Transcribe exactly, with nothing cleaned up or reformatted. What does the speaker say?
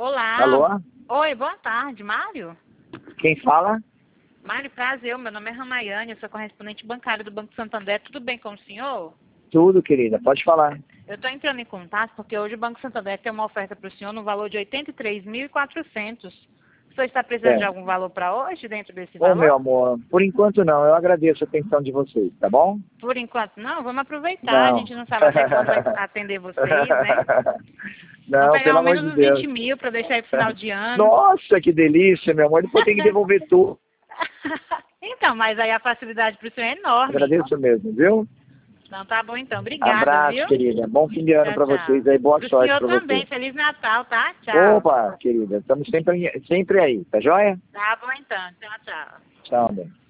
Olá. Alô? Oi, boa tarde, Mário? Quem fala? Mário, prazer, meu nome é Ramayane, eu sou correspondente bancário do Banco Santander, tudo bem com o senhor? Tudo, querida, pode falar. Eu estou entrando em contato porque hoje o Banco Santander tem uma oferta para o senhor no valor de oitenta e três mil e quatrocentos. O senhor está precisando É. de algum valor para hoje, dentro desse Ô, valor? meu amor, por enquanto não, eu agradeço a atenção de vocês, tá bom? Por enquanto não, vamos aproveitar, Não. a gente não sabe até quando vai atender vocês, né? Vamos Não, pegar pelo ao amor menos de uns Deus. vinte mil para deixar aí pro final de ano. Nossa, que delícia, meu amor, depois tem que devolver tudo. Então, mas aí a facilidade para o senhor é enorme. Agradeço mesmo, viu? Então tá bom então, obrigada, Abraço, viu? querida. Bom fim de ano Tchau, pra tchau. vocês aí, boa Pro sorte senhor pra também, vocês. Feliz Natal, tá? Tchau. Opa, querida, estamos sempre, sempre aí, tá joia? Tá bom então, tchau, tchau. Tchau, bem.